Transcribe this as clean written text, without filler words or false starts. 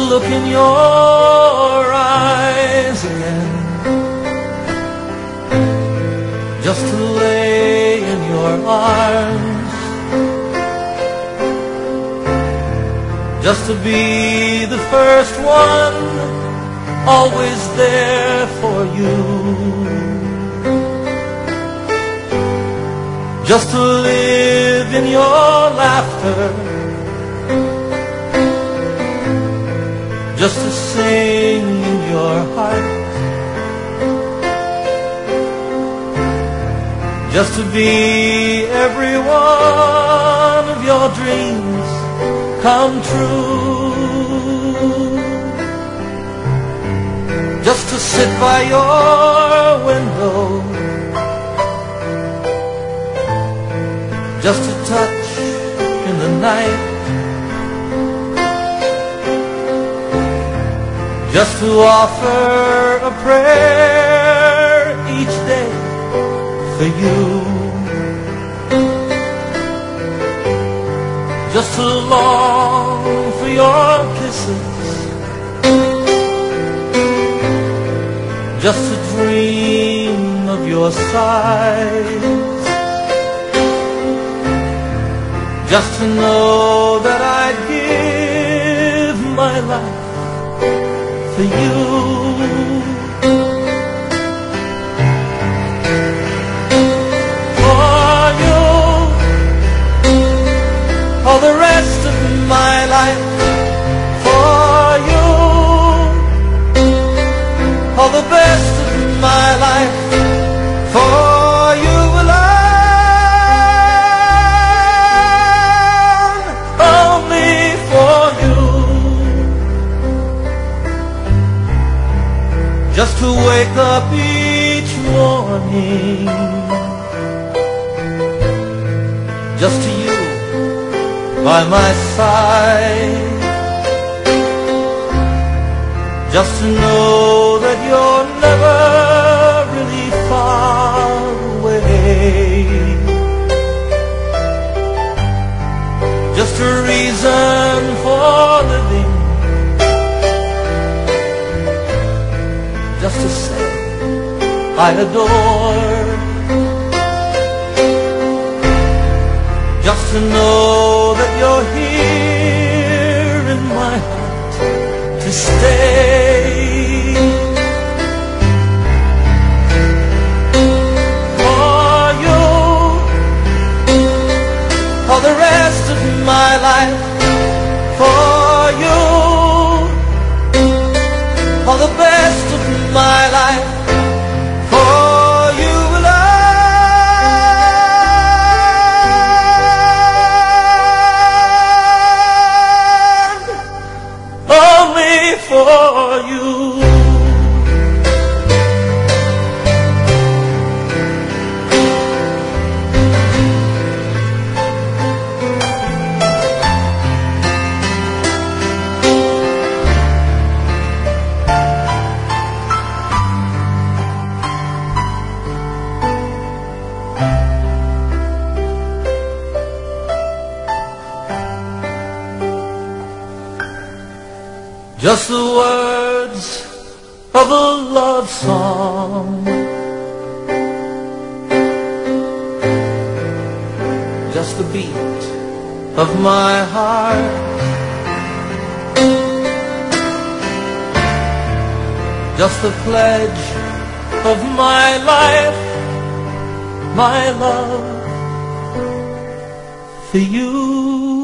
look in your eyes again, just to lay in your arms, just to be the first one, always there for you, just to live in your laughter, just to sing in your heart, just to be every one of your dreams come true, just to sit by your window, just to touch in the night, just to offer a prayer each day for you, just to long for your kisses, just to dream of your sighs, just to know that I'd give my life for you. For you, all the rest of my life. For you, all the best of my life. For you alone, only for you. Just to wake up each morning, just to you by my side, just to know that you're never really far away, just a reason for living, just to say I adore, just to know that you're here in my heart to stay. For you, all the rest of my life. For you, all the best of my life. For you alone, only for you. Just the words of a love song, just the beat of my heart, just the pledge of my life, my love for you.